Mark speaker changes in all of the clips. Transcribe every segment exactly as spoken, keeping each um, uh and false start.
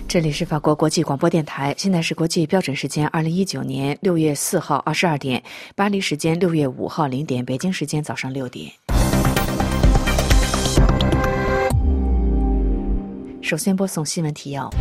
Speaker 1: 这里是法国国际广播电台，现在是国际标准时间二零一九年六月四号二十二点，巴黎时间六月五号零点，北京时间早上六点。首先播送新闻提要。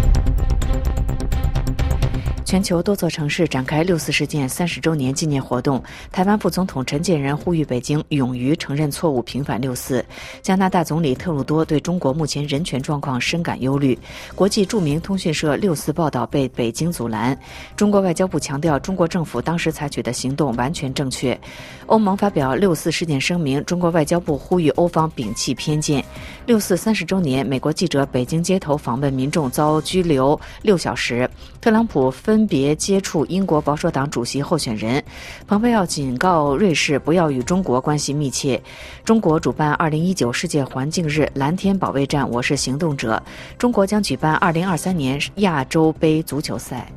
Speaker 1: 全球多座城市展开六四事件三十周年纪念活动，台湾副总统陈建仁呼吁北京勇于承认错误，平反六四。加拿大总理特鲁多对中国目前人权状况深感忧虑。国际著名通讯社六四报道被北京阻拦。中国外交部强调，中国政府当时采取的行动完全正确。欧盟发表六四事件声明，中国外交部呼吁欧方摒弃偏见。六四三十周年，美国记者北京街头访问民众遭拘留六小时。特朗普分别接触英国保守党主席候选人。蓬佩奥警告瑞士不要与中国关系密切。中国主办二零一九世界环境日蓝天保卫战，我是行动者。中国将举办二零二三年亚洲杯足球赛。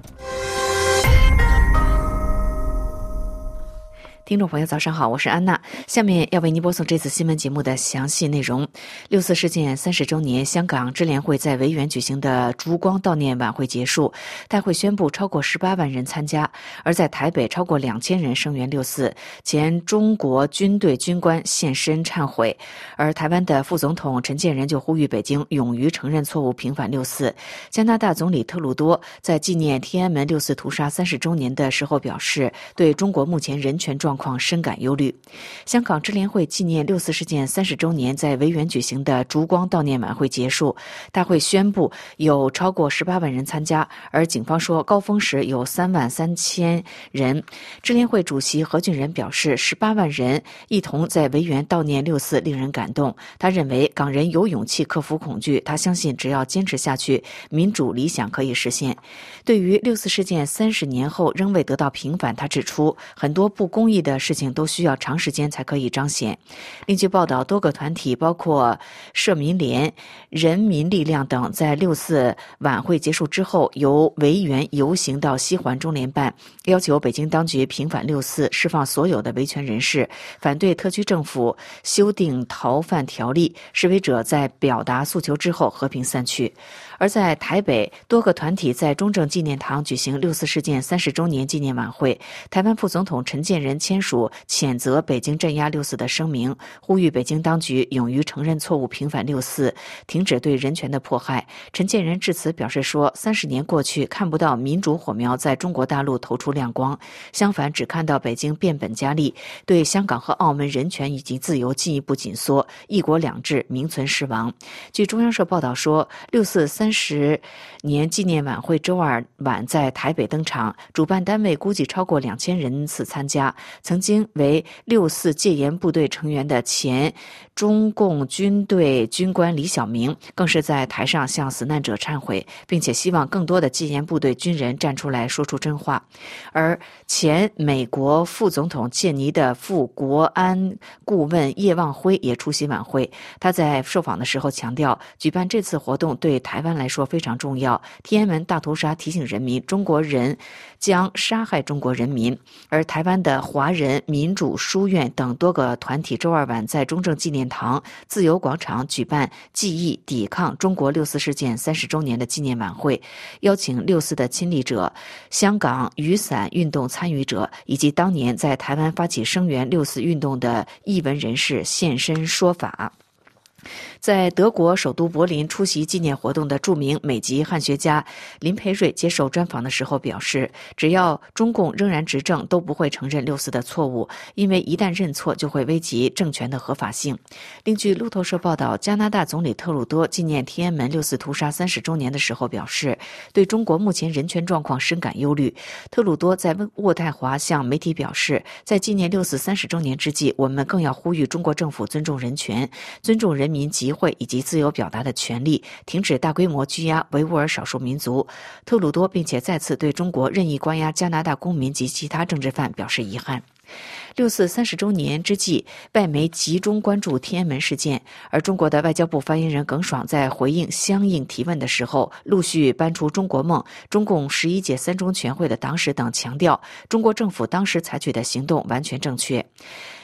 Speaker 1: 听众朋友早上好，我是安娜，下面要为您播送这次新闻节目的详细内容。六四事件三十周年，香港支联会在维园举行的烛光悼念晚会结束，大会宣布超过十八万人参加，而在台北超过两千人声援六四，前中国军队军官现身忏悔。而台湾的副总统陈建仁就呼吁北京勇于承认错误，平反六四。加拿大总理特鲁多在纪念天安门六四屠杀三十周年的时候表示，对中国目前人权状况深感忧虑。香港支联会纪念六四事件三十周年在维园举行的烛光悼念晚会结束，大会宣布有超过十八万人参加，而警方说高峰时有三万三千人。支联会主席何俊仁表示，十八万人一同在维园悼念六四令人感动。他认为港人有勇气克服恐惧，他相信只要坚持下去，民主理想可以实现。对于六四事件三十年后仍未得到平反，他指出很多不公义的事情都需要长时间才可以彰显。另据报道，多个团体包括社民联、人民力量等在六四晚会结束之后由维园游行到西环中联办，要求北京当局平反六四，释放所有的维权人士，反对特区政府修订逃犯条例。示威者在表达诉求之后和平散去。而在台北，多个团体在中正纪念堂举行六四事件三十周年纪念晚会。台湾副总统陈建仁签署谴责北京镇压六四的声明，呼吁北京当局勇于承认错误，平反六四，停止对人权的迫害。陈建仁致辞表示说，三十年过去，看不到民主火苗在中国大陆投出亮光，相反只看到北京变本加厉，对香港和澳门人权以及自由进一步紧缩，一国两制名存实亡。据中央社报道说，六四三十年纪念晚会周二晚在台北登场，主办单位估计超过两千人次参加。曾经为六四戒严部队成员的前中共军队军官李小明更是在台上向死难者忏悔，并且希望更多的戒严部队军人站出来说出真话。而前美国副总统切尼的副国安顾问叶望辉也出席晚会。他在受访的时候强调，举办这次活动对台湾来说非常重要。天安门大屠杀提醒人民，中国人将杀害中国人民。而台湾的华人民主书院等多个团体周二晚在中正纪念堂自由广场举办记忆抵抗中国六四事件三十周年的纪念晚会，邀请六四的亲历者、香港雨伞运动参与者以及当年在台湾发起声援六四运动的艺文人士现身说法。在德国首都柏林出席纪念活动的著名美籍汉学家林培瑞接受专访的时候表示，只要中共仍然执政，都不会承认六四的错误，因为一旦认错就会危及政权的合法性。另据路透社报道，加拿大总理特鲁多纪念天安门六四屠杀三十周年的时候表示，对中国目前人权状况深感忧虑。特鲁多在渥太华向媒体表示，在纪念六四三十周年之际，我们更要呼吁中国政府尊重人权，尊重人民集会以及自由表达的权利，停止大规模拘押维吾尔少数民族。特鲁多并且再次对中国任意关押加拿大公民及其他政治犯表示遗憾。六四三十周年之际，外媒集中关注天安门事件，而中国的外交部发言人耿爽在回应相应提问的时候，陆续搬出中国梦、中共十一届三中全会的党史等，强调中国政府当时采取的行动完全正确。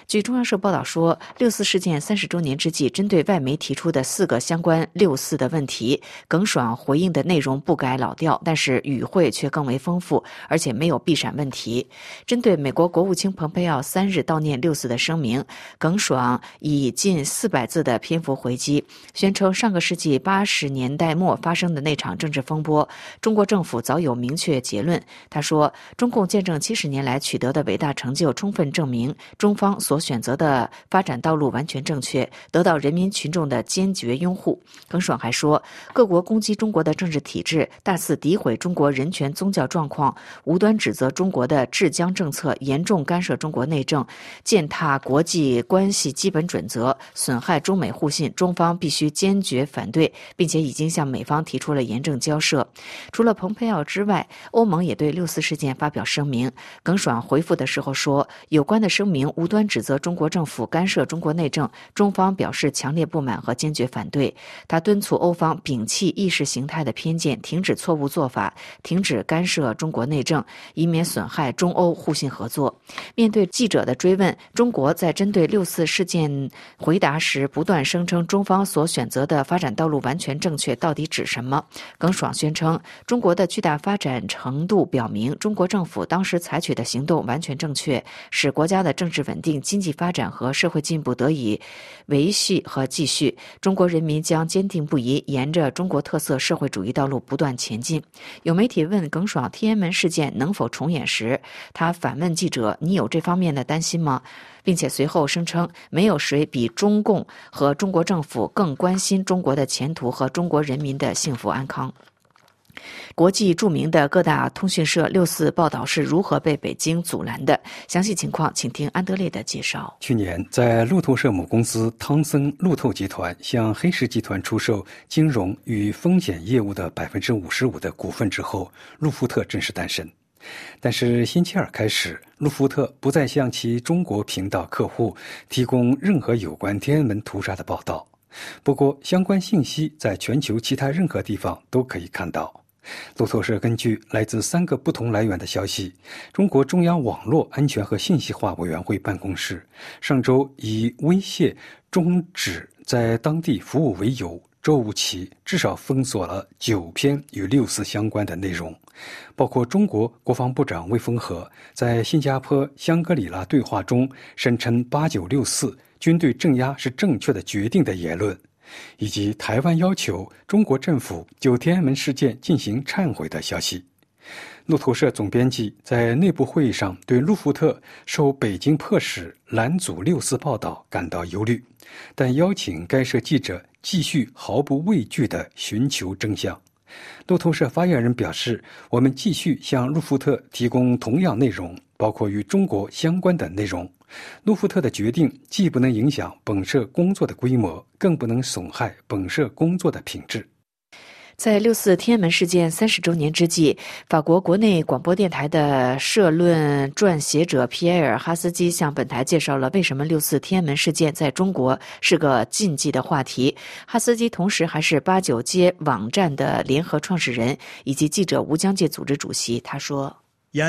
Speaker 1: 据中央社报道说，六四事件三十周年之际，针对外媒提出的四个相关六四的问题，耿爽回应的内容不改老调，但是语汇却更为丰富，而且没有避闪问题。针对美国国务卿蓬佩奥三日悼念六四的声明，耿爽以近四百字的篇幅回击，宣称上个世纪八十年代末发生的那场政治风波，中国政府早有明确结论。他说，中共见证七十年来取得的伟大成就，充分证明中方所选择的发展道路完全正确，得到人民群众的坚决拥护。耿爽还说，各国攻击中国的政治体制，大肆诋毁中国人权宗教状况，无端指责中国的治疆政策严重干涉中国内政，践踏国际关系基本准则，损害中美互信，中方必须坚决反对，并且已经向美方提出了严正交涉。除了蓬佩奥之外，欧盟也对六四事件发表声明。耿爽回复的时候说，有关的声明无端指责中国政府干涉中国内政，中方表示强烈不满和坚决反对。他敦促欧方摒弃意识形态的偏见，停止错误做法，停止干涉中国内政，以免损害中欧互信合作。面对记者的追问，中国在针对六四事件回答时，不断声称中方所选择的发展道路完全正确，到底指什么？耿爽宣称，中国的巨大发展程度表明，中国政府当时采取的行动完全正确，使国家的政治稳定、经济发展和社会进步得以维系和继续。中国人民将坚定不移沿着中国特色社会主义道路不断前进。有媒体问耿爽天安门事件能否重演时，他反问记者，你有这方面的担心吗？并且随后声称，没有谁比中共和中国政府更关心中国的前途和中国人民的幸福安康。国际著名的各大通讯社六四报道是如何被北京阻拦的？详细情况请听安德烈的介绍。
Speaker 2: 去年，在路透社母公司汤森路透集团向黑石集团出售金融与风险业务的百分之五十五的股份之后，路福特正式诞生。但是星期二开始，路福特不再向其中国频道客户提供任何有关天安门屠杀的报道。不过，相关信息在全球其他任何地方都可以看到。路透社根据来自三个不同来源的消息，中国中央网络安全和信息化委员会办公室上周以威胁终止在当地服务为由，周五起至少封锁了九篇与六四相关的内容，包括中国国防部长魏凤和在新加坡香格里拉对话中声称八九六四军队镇压是正确的决定的言论，以及台湾要求中国政府就天安门事件进行忏悔的消息。路透社总编辑在内部会议上对路福特受北京迫使拦阻六四报道感到忧虑，但邀请该社记者继续毫不畏惧地寻求真相。路透社发言人表示，我们继续向路福特提供同样内容，包括与中国相关的内容。路福特的决定既不能影响本社工作的规模，更不能损害本社工作的品质。
Speaker 1: 在六四天安门事件三十周年之际，法国国内广播电台的社论撰写者皮埃尔·哈斯基向本台介绍了为什么六四天安门事件在中国是个禁忌的话题。哈斯基同时还是八九街网站的联合创始人以及记者无疆界组织主席。他说，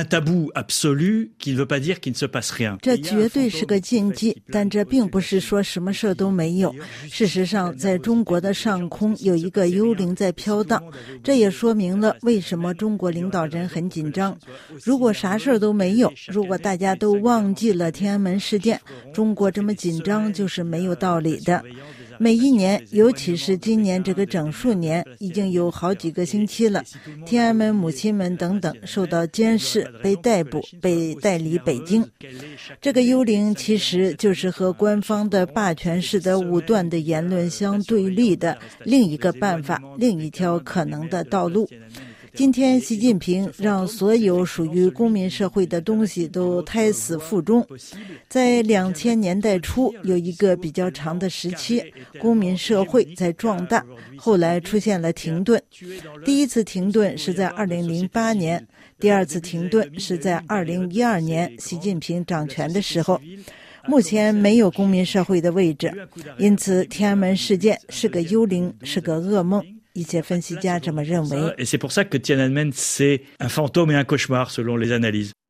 Speaker 3: 这绝对是个禁忌，但这并不是说什么事都没有。事实上，在中国的上空有一个幽灵在飘荡，这也说明了为什么中国领导人很紧张。如果啥事都没有，如果大家都忘记了天安门事件，中国这么紧张就是没有道理的。每一年，尤其是今年这个整数年，已经有好几个星期了，天安门母亲们等等受到监视、被逮捕、被带离北京。这个幽灵其实就是和官方的霸权式的武断的言论相对立的另一个办法，另一条可能的道路。今天习近平让所有属于公民社会的东西都胎死腹中。在两千年代初有一个比较长的时期，公民社会在壮大，后来出现了停顿。第一次停顿是在二零零八年，第二次停顿是在二零一二年习近平掌权的时候。目前没有公民社会的位置，因此天安门事件是个幽灵，是个噩梦。一些分析家这么认为。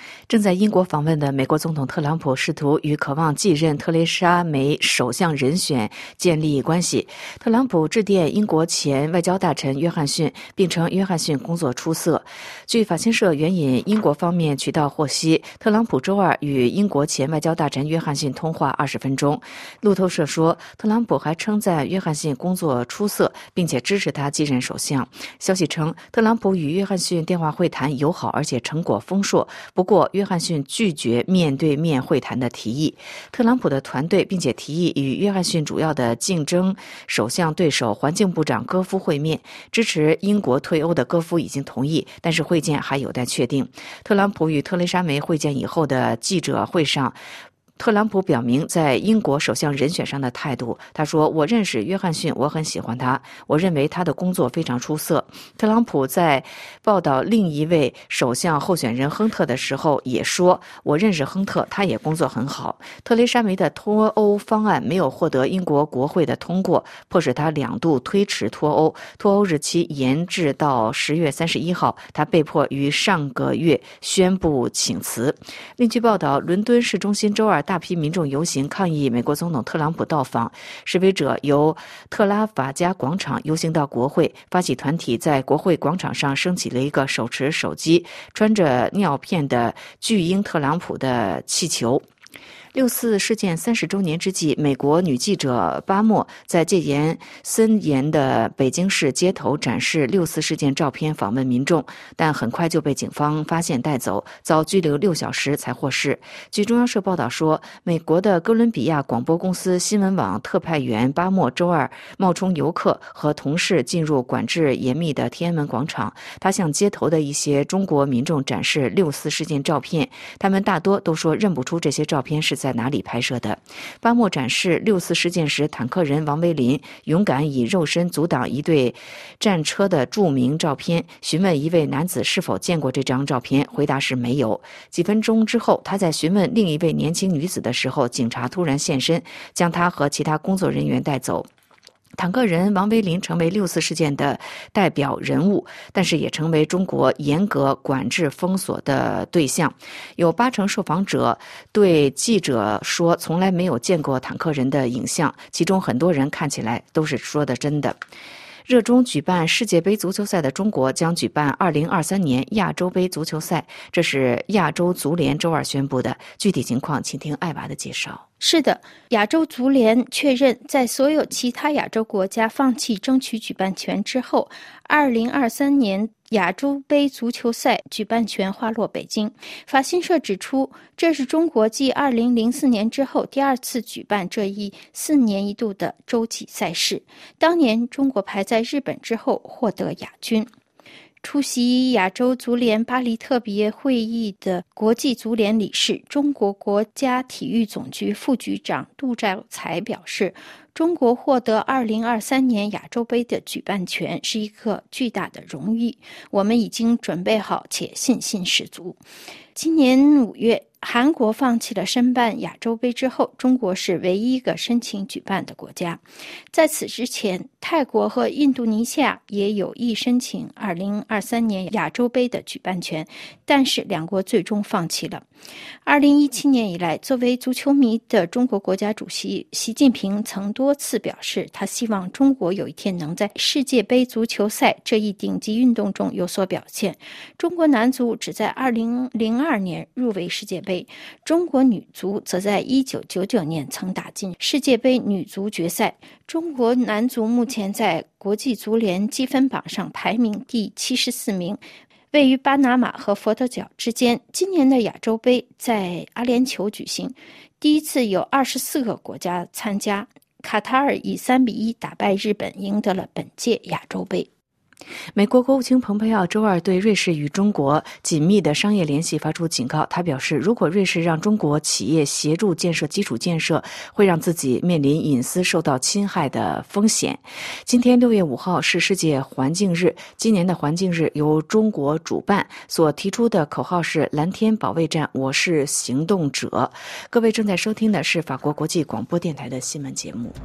Speaker 1: 正在英国访问的美国总统特朗普试图与渴望继任特蕾莎梅首相人选建立关系。特朗普致电英国前外交大臣约翰逊，并称约翰逊工作出色。据法新社援引英国方面渠道获悉，特朗普周二与英国前外交大臣约翰逊通话二十分钟。路透社说，特朗普还称赞约翰逊工作出色，并且支持他继任首相。消息称，特朗普与约翰逊电话会谈友好，而且成果丰硕。不过，约翰逊拒绝面对面会谈的提议。特朗普的团队并且提议与约翰逊主要的竞争首相对手环境部长戈夫会面。支持英国退欧的戈夫已经同意，但是会见还有待确定。特朗普与特蕾莎梅会见以后的记者会上，特朗普表明在英国首相人选上的态度。他说，我认识约翰逊，我很喜欢他，我认为他的工作非常出色。特朗普在报道另一位首相候选人亨特的时候也说，我认识亨特，他也工作很好。特蕾莎梅的脱欧方案没有获得英国国会的通过，迫使他两度推迟脱欧，脱欧日期延至到十月三十一号，他被迫于上个月宣布请辞。另据报道，伦敦市中心周二大批民众游行抗议美国总统特朗普到访，示威者由特拉法加广场游行到国会，发起团体在国会广场上升起了一个手持手机、穿着尿片的巨婴特朗普的气球。六四事件三十周年之际，美国女记者巴莫在戒严森严的北京市街头展示六四事件照片，访问民众，但很快就被警方发现带走，遭拘留六小时才获释。据中央社报道说，美国的哥伦比亚广播公司新闻网特派员巴莫周二冒充游客和同事进入管制严密的天安门广场，他向街头的一些中国民众展示六四事件照片，他们大多都说认不出这些照片是在哪里拍摄的。巴莫展示六四事件时坦克人王维林勇敢以肉身阻挡一队战车的著名照片，询问一位男子是否见过这张照片，回答是没有。几分钟之后，他在询问另一位年轻女子的时候，警察突然现身，将她和其他工作人员带走。坦克人王维林成为六四事件的代表人物，但是也成为中国严格管制封锁的对象。有八成受访者对记者说从来没有见过坦克人的影像，其中很多人看起来都是说的真的。热衷举办世界杯足球赛的中国将举办二零二三年亚洲杯足球赛，这是亚洲足联周二宣布的。具体情况请听艾娃的介绍。
Speaker 4: 是的，亚洲足联确认，在所有其他亚洲国家放弃争取举办权之后，二零二三年亚洲杯足球赛举办权划落北京。法新社指出，这是中国继二零零四年之后第二次举办这一四年一度的洲际赛事。当年中国排在日本之后获得亚军。出席亚洲足联巴黎特别会议的国际足联理事、中国国家体育总局副局长杜兆才表示，中国获得二零二三年亚洲杯的举办权是一个巨大的荣誉，我们已经准备好且信心十足。今年五月，韩国放弃了申办亚洲杯之后，中国是唯一一个申请举办的国家。在此之前，泰国和印度尼西亚也有意申请二零二三年亚洲杯的举办权，但是两国最终放弃了。二零一七年以来，作为足球迷的中国国家主席习近平曾多次表示，他希望中国有一天能在世界杯足球赛这一顶级运动中有所表现。中国男足只在二零零二年入围世界杯，中国女足则在一九九九年曾打进世界杯女足决赛。中国男足目前在国际足联积分榜上排名第七十四名，位于巴拿马和佛得角之间。今年的亚洲杯在阿联酋举行，第一次有二十四个国家参加。卡塔尔以三比一打败日本，赢得了本届亚洲杯。
Speaker 1: 美国国务卿蓬佩奥周二对瑞士与中国紧密的商业联系发出警告。他表示，如果瑞士让中国企业协助建设基础建设，会让自己面临隐私受到侵害的风险。今天六月五号是世界环境日，今年的环境日由中国主办，所提出的口号是蓝天保卫战，我是行动者。各位正在收听的是法国国际广播电台的新闻节目。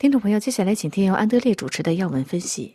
Speaker 1: 听众朋友，接下来请听由安德烈主持的要闻分析。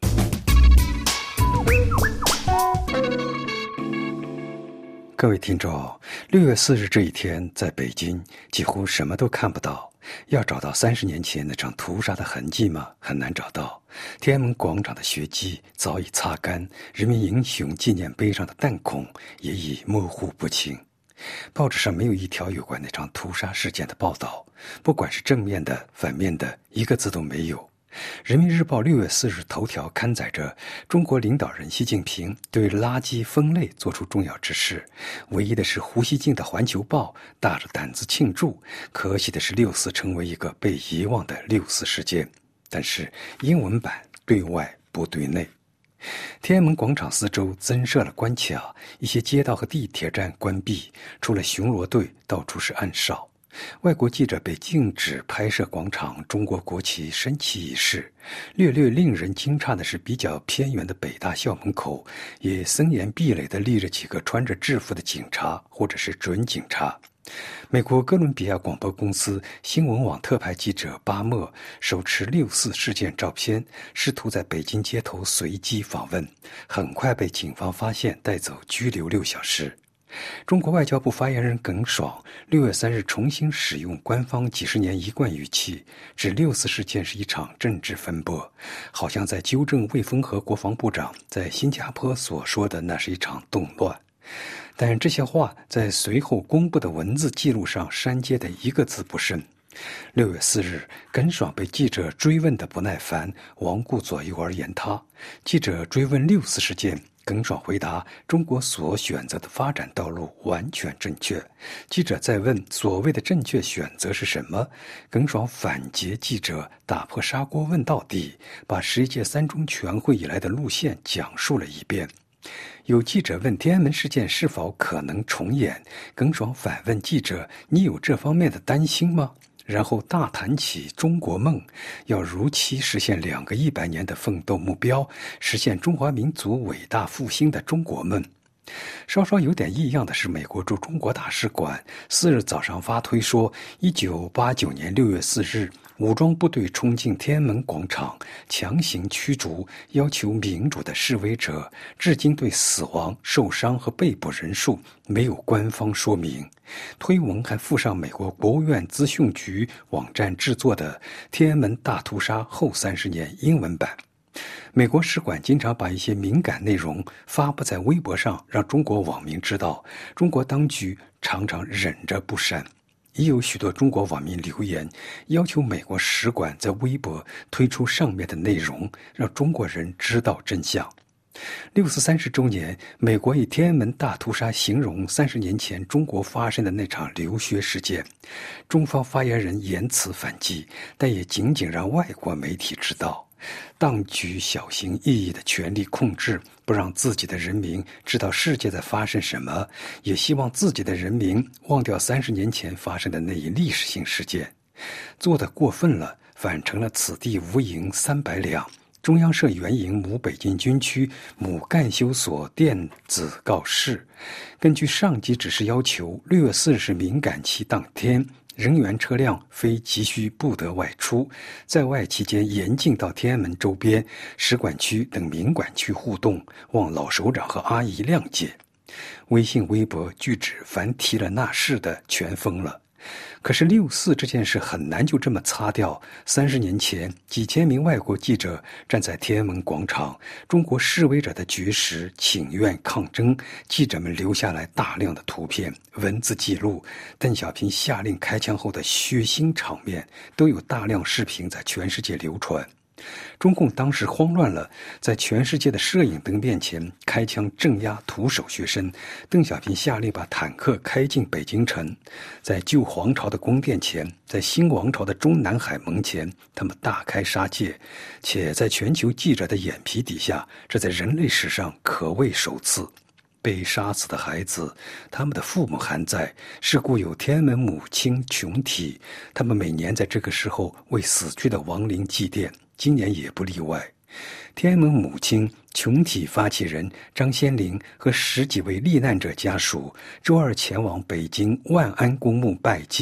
Speaker 2: 各位听众，六月四日这一天，在北京几乎什么都看不到。要找到三十年前那场屠杀的痕迹吗？很难找到。天安门广场的血迹早已擦干，人民英雄纪念碑上的弹孔也已模糊不清。报纸上没有一条有关那场屠杀事件的报道，不管是正面的、反面的，一个字都没有。人民日报六月四日头条刊载着中国领导人习近平对垃圾分类作出重要指示，唯一的是胡锡进的环球报大着胆子庆祝，可喜的是六四成为一个被遗忘的六四事件，但是英文版对外不对内。天安门广场四周增设了关卡，一些街道和地铁站关闭，除了巡逻队，到处是暗哨。外国记者被禁止拍摄广场中国国旗升旗仪式。略略令人惊诧的是，比较偏远的北大校门口也森严壁垒地立着几个穿着制服的警察或者是准警察。美国哥伦比亚广播公司新闻网特派记者巴默手持六四事件照片，试图在北京街头随机访问，很快被警方发现，带走拘留六小时。中国外交部发言人耿爽六月三日重新使用官方几十年一贯语气，指六四事件是一场政治风波，好像在纠正魏凤和国防部长在新加坡所说的那是一场动乱。但这些话在随后公布的文字记录上删节的一个字不剩。六月四日，耿爽被记者追问的不耐烦，罔顾左右而言他。记者追问六四事件，耿爽回答：中国所选择的发展道路完全正确。记者再问所谓的正确选择是什么，耿爽反诘记者，打破砂锅问到底，把十一届三中全会以来的路线讲述了一遍。有记者问天安门事件是否可能重演，耿爽反问记者：你有这方面的担心吗？然后大谈起中国梦，要如期实现两个一百年的奋斗目标，实现中华民族伟大复兴的中国梦。稍稍有点异样的是，美国驻中国大使馆四日早上发推说，一九八九年六月四日，武装部队冲进天安门广场，强行驱逐要求民主的示威者，至今对死亡、受伤和被捕人数没有官方说明。推文还附上美国国务院资讯局网站制作的《天安门大屠杀后三十年》英文版。美国使馆经常把一些敏感内容发布在微博上，让中国网民知道，中国当局常常忍着不删。也有许多中国网民留言，要求美国使馆在微博推出上面的内容，让中国人知道真相。六四三十周年，美国以天安门大屠杀形容三十年前中国发生的那场流血事件。中方发言人言辞反击，但也仅仅让外国媒体知道。当局小心翼翼的权力控制，不让自己的人民知道世界在发生什么，也希望自己的人民忘掉三十年前发生的那一历史性事件。做得过分了，反成了此地无银三百两。中央社援引母北京军区母干休所电子告示，根据上级指示要求，六月四日是敏感期当天，人员车辆非急需不得外出，在外期间严禁到天安门周边、使馆区等民管区互动，望老首长和阿姨谅解。微信、微博拒指凡提了那事的全封了。可是六四这件事很难就这么擦掉。三十年前，几千名外国记者站在天安门广场，中国示威者的绝食、请愿、抗争，记者们留下来大量的图片、文字记录。邓小平下令开枪后的血腥场面，都有大量视频在全世界流传。中共当时慌乱了，在全世界的摄影灯面前开枪镇压徒手学生。邓小平下令把坦克开进北京城，在旧皇朝的宫殿前，在新王朝的中南海门前，他们大开杀戒，且在全球记者的眼皮底下，这在人类史上可谓首次。被杀死的孩子，他们的父母还在，是故有天安门母亲群体，他们每年在这个时候为死去的亡灵祭奠，今年也不例外。天安门母亲群体发起人张先林和十几位罹难者家属周二前往北京万安公墓拜祭，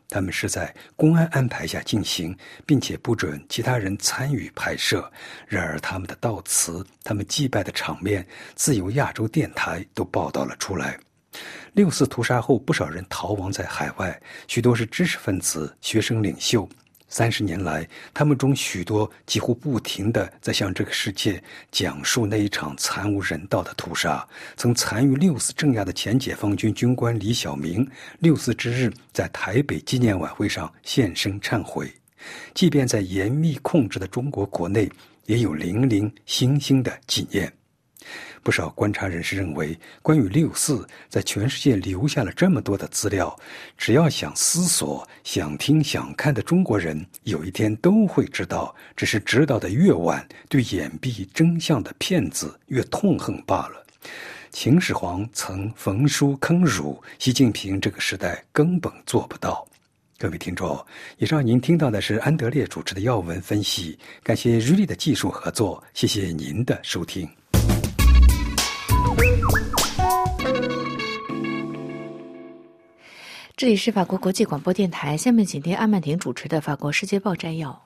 Speaker 2: 他们是在公安安排下进行，并且不准其他人参与拍摄。然而他们的悼词，他们祭拜的场面，自由亚洲电台都报道了出来。六四屠杀后，不少人逃亡在海外，许多是知识分子、学生领袖。三十年来，他们中许多几乎不停地在向这个世界讲述那一场惨无人道的屠杀。曾参与六四镇压的前解放军军官李小明，六四之日在台北纪念晚会上现身忏悔。即便在严密控制的中国国内，也有零零星星的纪念。不少观察人士认为，关于六四在全世界留下了这么多的资料，只要想思索、想听、想看的中国人，有一天都会知道，只是知道的越晚，对掩蔽真相的骗子越痛恨罢了。秦始皇曾焚书坑儒，习近平这个时代根本做不到。各位听众，以上您听到的是安德烈主持的要闻分析，感谢瑞丽的技术合作，谢谢您的收听。
Speaker 1: 这里是法国国际广播电台，下面请听阿曼婷主持的法国世界报摘要。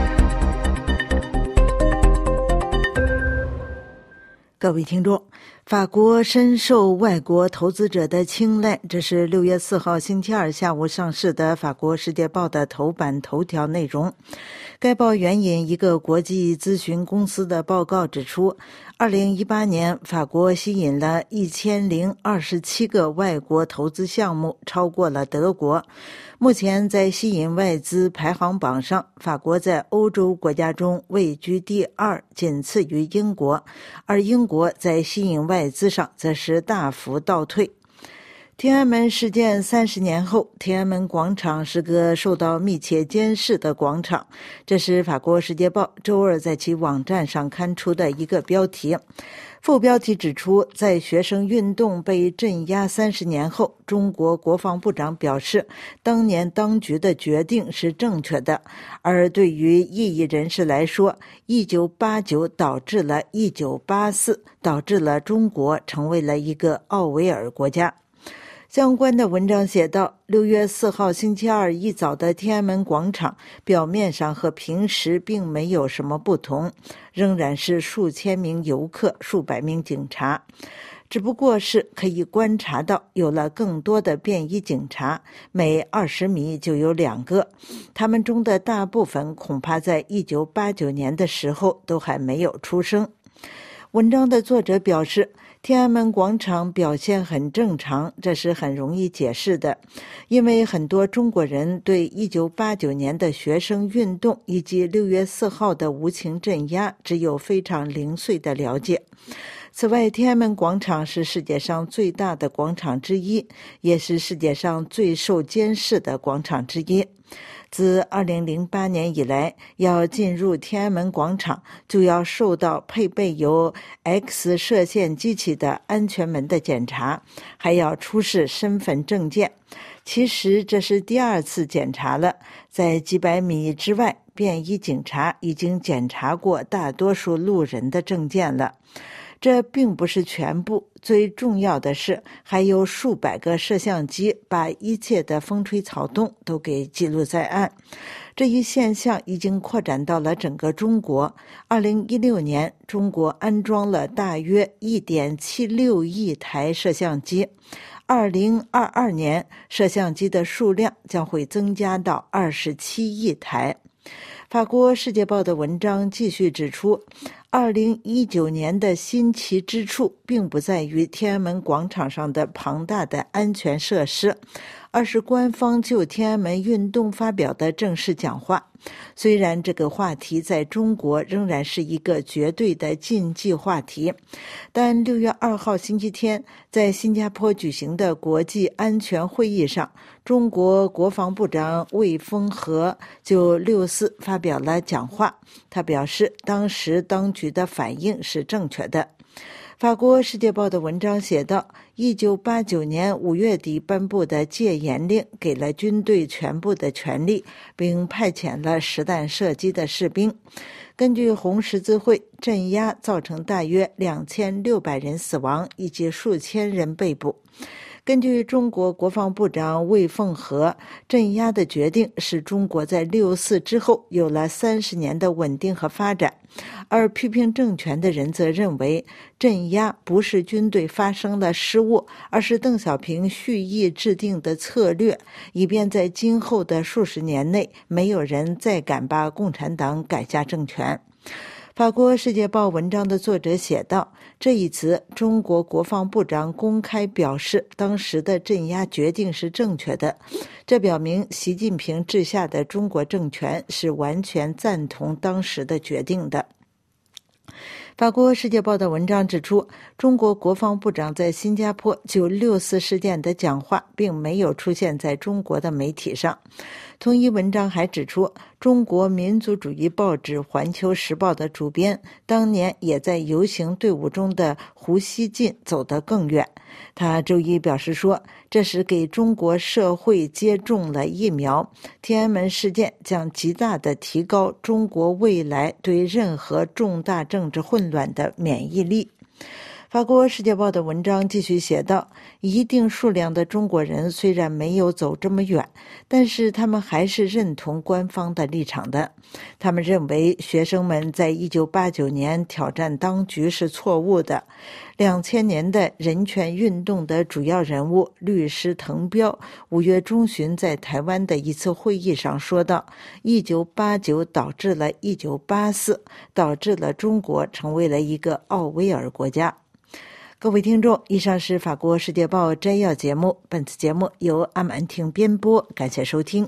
Speaker 3: 各位听众，法国深受外国投资者的青睐，这是六月四号星期二下午上市的法国世界报的头版头条内容。该报援引一个国际咨询公司的报告指出，二零一八年法国吸引了一千零二十七个外国投资项目，超过了德国。目前在吸引外资排行榜上，法国在欧洲国家中位居第二，仅次于英国，而英国在吸引外资上则是大幅倒退。天安门事件三十年后，天安门广场是个受到密切监视的广场，这是法国世界报周二在其网站上刊出的一个标题。副标题指出，在学生运动被镇压三十年后，中国国防部长表示，当年当局的决定是正确的，而对于异议人士来说，一九八九导致了一九八四，导致了中国成为了一个奥维尔国家。相关的文章写道，六月四号星期二一早的天安门广场表面上和平时并没有什么不同，仍然是数千名游客、数百名警察，只不过是可以观察到有了更多的便衣警察，每二十米就有两个，他们中的大部分恐怕在一九八九年的时候都还没有出生。文章的作者表示，天安门广场表现很正常，这是很容易解释的，因为很多中国人对一九八九年的学生运动以及六月四号的无情镇压只有非常零碎的了解。此外，天安门广场是世界上最大的广场之一，也是世界上最受监视的广场之一。自二零零八年以来，要进入天安门广场就要受到配备有 X 射线机器的安全门的检查，还要出示身份证件。其实这是第二次检查了，在几百米之外，便衣警察已经检查过大多数路人的证件了。这并不是全部，最重要的是还有数百个摄像机把一切的风吹草动都给记录在案。这一现象已经扩展到了整个中国。二零一六年，中国安装了大约 一点七六亿台摄像机。二零二二年，摄像机的数量将会增加到二十七亿台。法国世界报的文章继续指出，二零一九年的新奇之处并不在于天安门广场上的庞大的安全设施，而是官方就天安门运动发表的正式讲话。虽然这个话题在中国仍然是一个绝对的禁忌话题，但六月二号星期天在新加坡举行的国际安全会议上，中国国防部长魏凤和就六四发表了讲话。他表示，当时当局的反应是正确的。法国世界报的文章写道，一九八九年五月底颁布的戒严令给了军队全部的权力，并派遣了实弹射击的士兵。根据红十字会，镇压造成大约两千六百人死亡，以及数千人被捕。 根据中国国防部长魏凤和，镇压的决定使中国在六四之后有了三十年的稳定和发展。而批评政权的人则认为，镇压不是军队发生了失误，而是邓小平蓄意制定的策略，以便在今后的数十年内，没有人再敢把共产党赶下政权。法国《世界报》文章的作者写道，这一次中国国防部长公开表示当时的镇压决定是正确的，这表明习近平治下的中国政权是完全赞同当时的决定的。法国《世界报》的文章指出，中国国防部长在新加坡就六四事件的讲话并没有出现在中国的媒体上。同一文章还指出，中国民族主义报纸《环球时报》的主编当年也在游行队伍中的胡锡进走得更远。他周一表示说，这是给中国社会接种了疫苗，天安门事件将极大地提高中国未来对任何重大政治混乱的免疫力。法国《世界报》的文章继续写道，一定数量的中国人虽然没有走这么远，但是他们还是认同官方的立场的。他们认为学生们在一九八九年挑战当局是错误的。两千年的人权运动的主要人物律师滕彪五月中旬在台湾的一次会议上说道，一九八九导致了一九八四，导致了中国成为了一个奥威尔国家。各位听众，以上是法国《世界报》摘要节目，本次节目由阿满婷编播，感谢收听。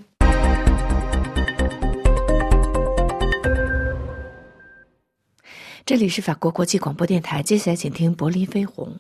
Speaker 1: 这里是法国国际广播电台，接下来请听柏林飞鸿。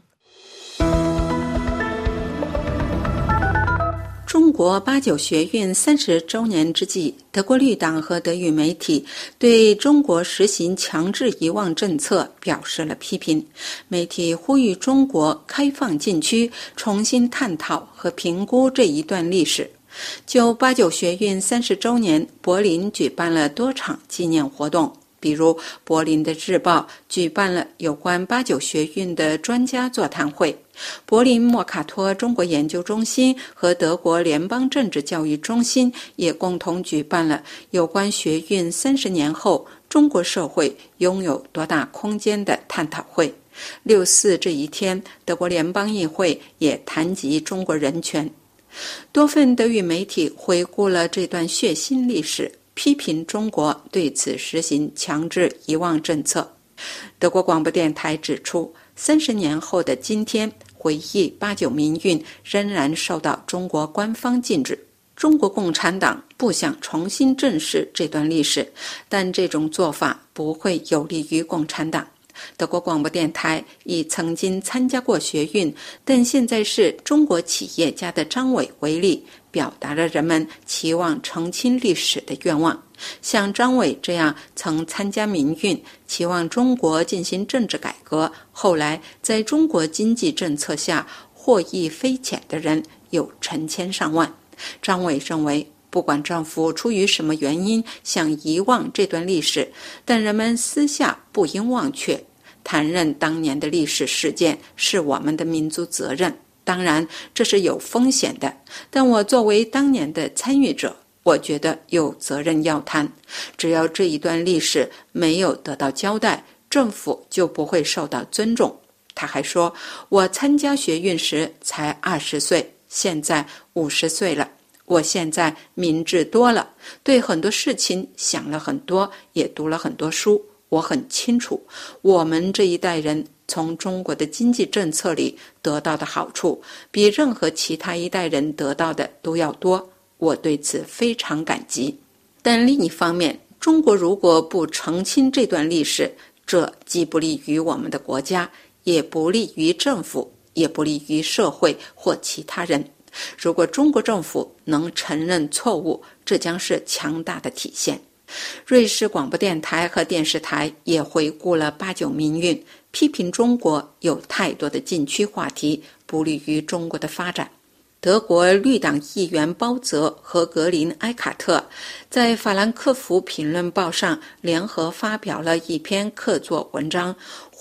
Speaker 5: 中国八九学运三十周年之际，德国绿党和德语媒体对中国实行强制遗忘政策表示了批评。媒体呼吁中国开放禁区，重新探讨和评估这一段历史。就八九学运三十周年，柏林举办了多场纪念活动。比如柏林的日报举办了有关八九学运的专家座谈会，柏林莫卡托中国研究中心和德国联邦政治教育中心也共同举办了有关学运三十年后中国社会拥有多大空间的探讨会。六四这一天，德国联邦议会也谈及中国人权。多份德语媒体回顾了这段血腥历史，批评中国对此实行强制遗忘政策。德国广播电台指出，三十年后的今天，回忆八九民运仍然受到中国官方禁止。中国共产党不想重新正视这段历史，但这种做法不会有利于共产党。德国广播电台以曾经参加过学运，但现在是中国企业家的张伟为例，表达了人们期望澄清历史的愿望。像张伟这样曾参加民运，期望中国进行政治改革，后来在中国经济政策下获益匪浅的人有成千上万。张伟认为，不管政府出于什么原因想遗忘这段历史，但人们私下不应忘却。谈论当年的历史事件是我们的民族责任，当然这是有风险的，但我作为当年的参与者，我觉得有责任要谈。只要这一段历史没有得到交代，政府就不会受到尊重。他还说，我参加学运时才二十岁，现在五十岁了，我现在明智多了，对很多事情想了很多，也读了很多书。我很清楚，我们这一代人从中国的经济政策里得到的好处，比任何其他一代人得到的都要多，我对此非常感激。但另一方面，中国如果不澄清这段历史，这既不利于我们的国家，也不利于政府，也不利于社会或其他人。如果中国政府能承认错误，这将是强大的体现。瑞士广播电台和电视台也回顾了八九民运，批评中国有太多的禁区话题，不利于中国的发展。德国绿党议员包泽和格林埃卡特在法兰克福评论报上联合发表了一篇客座文章，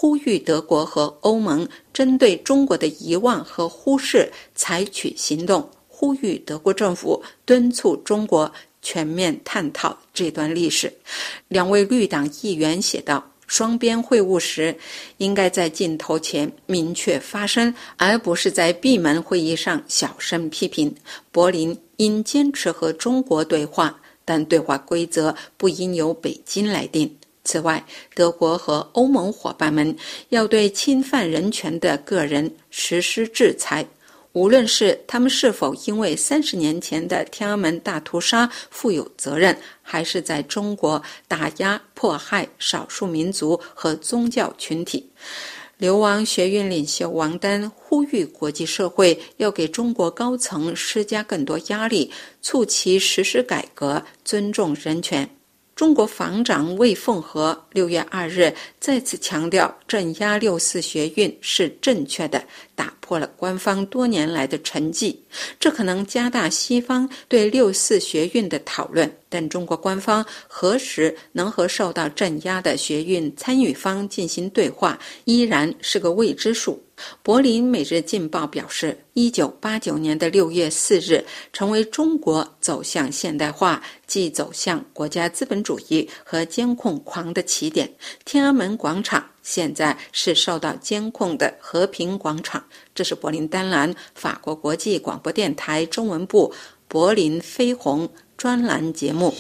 Speaker 5: 呼吁德国和欧盟针对中国的遗忘和忽视采取行动，呼吁德国政府敦促中国全面探讨这段历史。两位绿党议员写道，双边会晤时应该在镜头前明确发声，而不是在闭门会议上小声批评。柏林应坚持和中国对话，但对话规则不应由北京来定。此外，德国和欧盟伙伴们要对侵犯人权的个人实施制裁，无论是他们是否因为三十年前的天安门大屠杀负有责任，还是在中国打压迫害少数民族和宗教群体。流亡学运领袖王丹呼吁国际社会要给中国高层施加更多压力，促其实施改革，尊重人权。中国防长魏凤和六月二日再次强调，镇压六四学运是正确的，打破了官方多年来的沉寂。这可能加大西方对六四学运的讨论，但中国官方何时能和受到镇压的学运参与方进行对话，依然是个未知数。柏林每日镜报表示，一九八九年的六月四日成为中国走向现代化，即走向国家资本主义和监控狂的起点。天安门广场现在是受到监控的和平广场。这是柏林丹兰法国国际广播电台中文部柏林飞鸿专栏节目。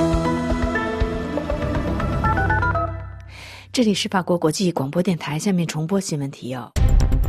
Speaker 1: 这里是法国国际广播电台，下面重播新闻提要。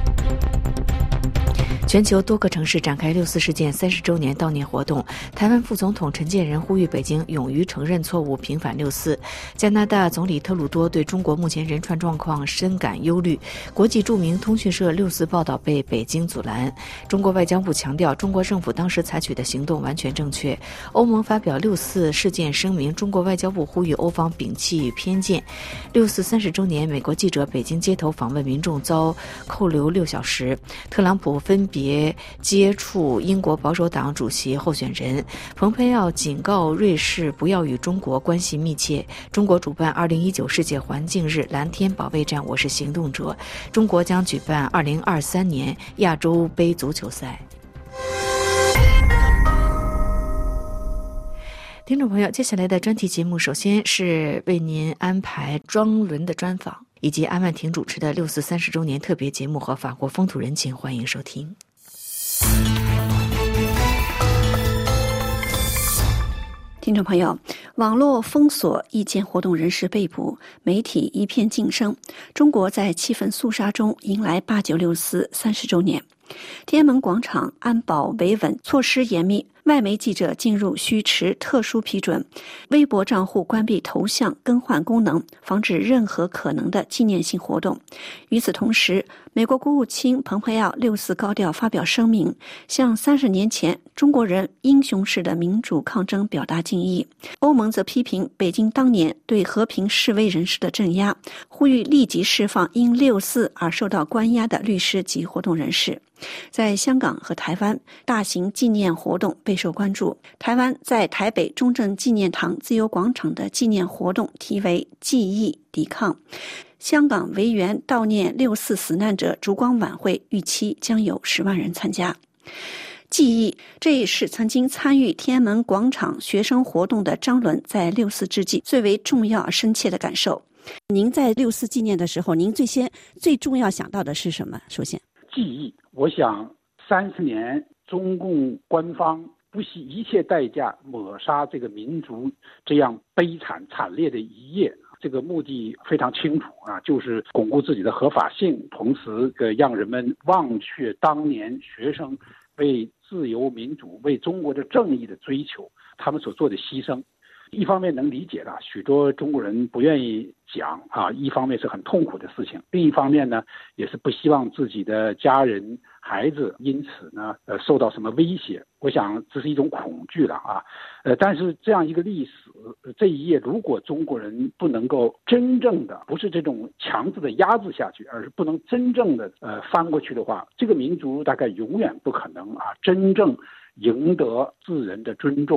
Speaker 1: 全球多个城市展开六四事件三十周年悼念活动。台湾副总统陈建仁呼吁北京勇于承认错误，平反六四。加拿大总理特鲁多对中国目前人权状况深感忧虑。国际著名通讯社六四报道被北京阻拦。中国外交部强调，中国政府当时采取的行动完全正确。欧盟发表六四事件声明，中国外交部呼吁欧方摒弃偏见。六四三十周年，美国记者北京街头访问民众遭扣留六小时。特朗普分别别接触英国保守党主席候选人。蓬佩奥警告瑞士不要与中国关系密切。中国主办二零一九世界环境日蓝天保卫战，我是行动者。中国将举办二零二三年亚洲杯足球赛。听众朋友，接下来的专题节目首先是为您安排庄伦的专访，以及安万婷主持的六四三十周年特别节目和法国风土人情，欢迎收听。
Speaker 6: 听众朋友，网络封锁，意见活动人士被捕，媒体一片晋升。中国在气氛肃杀中迎来八九六四三十周年。天安门广场安保维稳，措施严密，外媒记者进入需持特殊批准，微博账户关闭头像更换功能，防止任何可能的纪念性活动。与此同时，美国国务卿蓬佩奥六四高调发表声明，向三十年前中国人英雄式的民主抗争表达敬意。欧盟则批评北京当年对和平示威人士的镇压，呼吁立即释放因六四而受到关押的律师及活动人士。在香港和台湾，大型纪念活动备受关注。台湾在台北中正纪念堂自由广场的纪念活动题为“记忆抵抗”。香港维园悼念六四死难者烛光晚会预期将有十万人参加。记忆，这也是曾经参与天安门广场学生活动的张伦在六四之际最为重要而深切的感受。
Speaker 7: 您在六四纪念的时候，您最先最重要想到的是什么？首先，
Speaker 8: 记忆，我想三十年中共官方不惜一切代价抹杀这个民族这样悲惨惨烈的一页，这个目的非常清楚啊，就是巩固自己的合法性，同时呃让人们忘却当年学生为自由民主、为中国的正义的追求，他们所做的牺牲。一方面能理解的，许多中国人不愿意讲啊，一方面是很痛苦的事情，另一方面呢，也是不希望自己的家人、孩子因此呢，呃，受到什么威胁。我想这是一种恐惧了啊，呃，但是这样一个历史这一页，如果中国人不能够真正的，不是这种强制的压制下去，而是不能真正的呃翻过去的话，这个民族大概永远不可能啊，真正赢得世人的尊重。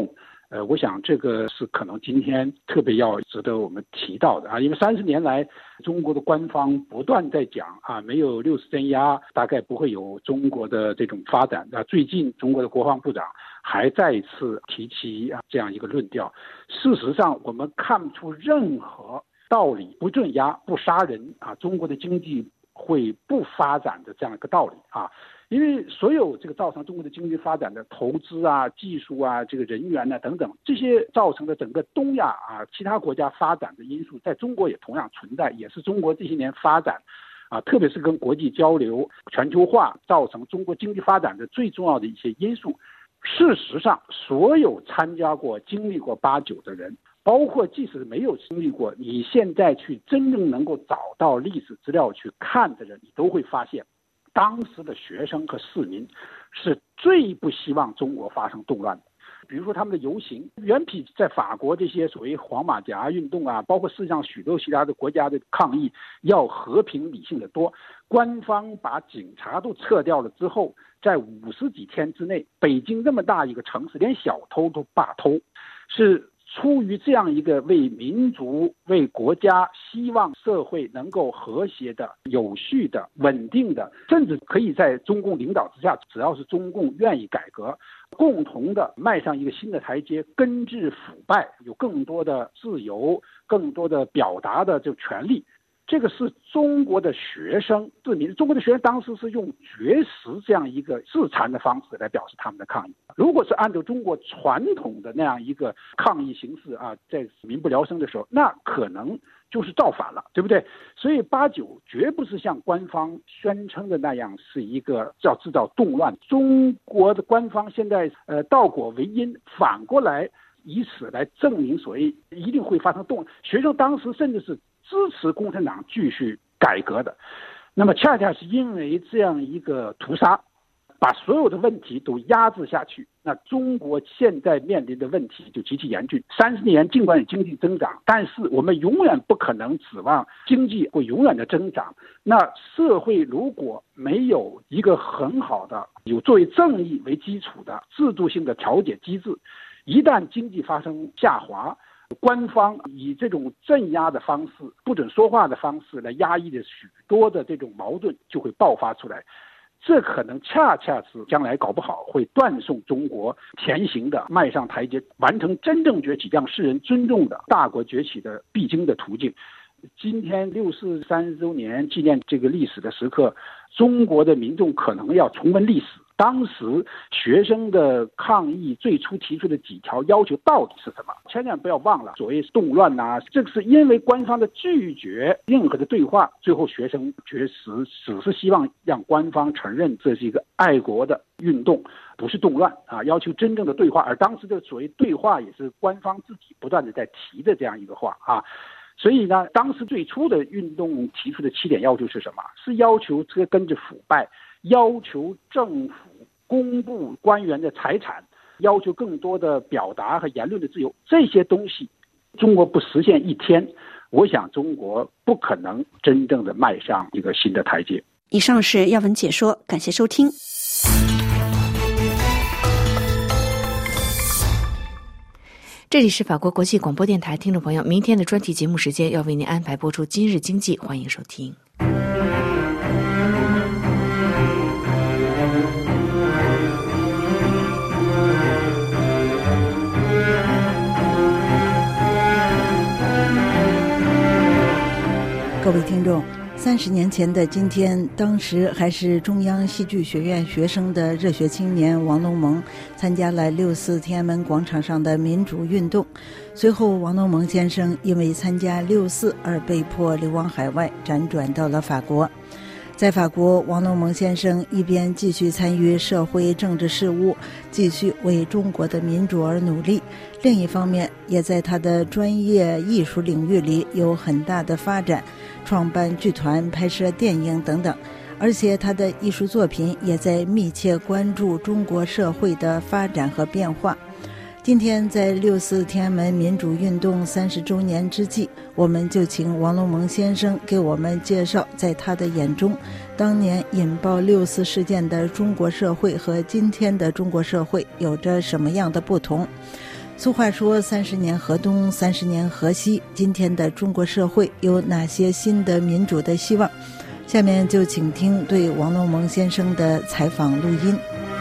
Speaker 8: 呃，我想这个是可能今天特别要值得我们提到的啊，因为三十年来中国的官方不断在讲啊，没有六四镇压，大概不会有中国的这种发展啊。最近中国的国防部长还再一次提起啊这样一个论调。事实上，我们看不出任何道理，不镇压、不杀人啊，中国的经济会不发展的这样一个道理啊。因为所有这个造成中国的经济发展的投资啊、技术啊、这个人员啊等等，这些造成的整个东亚啊其他国家发展的因素，在中国也同样存在，也是中国这些年发展啊，特别是跟国际交流、全球化造成中国经济发展的最重要的一些因素。事实上，所有参加过、经历过八九的人，包括即使没有经历过，你现在去真正能够找到历史资料去看的人，你都会发现。当时的学生和市民是最不希望中国发生动乱的，比如说他们的游行，远比在法国这些所谓黄马甲运动啊，包括世界上许多其他的国家的抗议要和平理性的多。官方把警察都撤掉了之后，在五十几天之内，北京这么大一个城市，连小偷都罢偷，是出于这样一个为民族、为国家，希望社会能够和谐的、有序的、稳定的，甚至可以在中共领导之下，只要是中共愿意改革，共同的迈上一个新的台阶，根治腐败，有更多的自由、更多的表达的这权利。这个是中国的学生市民，中国的学生当时是用绝食这样一个自残的方式来表示他们的抗议。如果是按照中国传统的那样一个抗议形式啊，在民不聊生的时候，那可能就是造反了，对不对？所以八九绝不是像官方宣称的那样是一个要制造动乱。中国的官方现在呃倒果为因，反过来以此来证明所谓一定会发生动乱。学生当时甚至是支持共产党继续改革的，那么恰恰是因为这样一个屠杀，把所有的问题都压制下去，那中国现在面临的问题就极其严峻。三十年尽管有经济增长，但是我们永远不可能指望经济会永远的增长。那社会如果没有一个很好的有作为正义为基础的制度性的调节机制，一旦经济发生下滑，官方以这种镇压的方式、不准说话的方式来压抑的许多的这种矛盾就会爆发出来，这可能恰恰是将来搞不好会断送中国前行的、迈上台阶、完成真正崛起、让世人尊重的大国崛起的必经的途径。今天六四三十周年纪念这个历史的时刻，中国的民众可能要重温历史。当时学生的抗议最初提出的几条要求到底是什么？千万不要忘了，所谓动乱呐、啊，这个是因为官方的拒绝任何的对话，最后学生绝食，只是希望让官方承认这是一个爱国的运动，不是动乱啊，要求真正的对话。而当时的所谓对话也是官方自己不断的在提的这样一个话啊。所以呢，当时最初的运动提出的七点要求是什么？是要求这个根治腐败，要求政府公布官员的财产，要求更多的表达和言论的自由。这些东西中国不实现一天，我想中国不可能真正的迈上一个新的台阶。
Speaker 6: 以上是要闻解说，感谢收听。
Speaker 1: 这里是法国国际广播电台，听众朋友，明天的专题节目时间要为您安排播出今日经济，欢迎收听。
Speaker 3: 各位听众，三十年前的今天，当时还是中央戏剧学院学生的热血青年王龙蒙参加了六四天安门广场上的民主运动。随后，王龙蒙先生因为参加六四而被迫流亡海外，辗转到了法国。在法国，王龙蒙先生一边继续参与社会政治事务，继续为中国的民主而努力，另一方面也在他的专业艺术领域里有很大的发展，创办剧团、拍摄电影等等，而且他的艺术作品也在密切关注中国社会的发展和变化。今天在六四天安门民主运动三十周年之际，我们就请王龙蒙先生给我们介绍，在他的眼中，当年引爆六四事件的中国社会和今天的中国社会有着什么样的不同。 俗话说三十年河东，三十年河西，今天的中国社会有哪些新的民主的希望？下面就请听对王龙蒙先生的采访录音。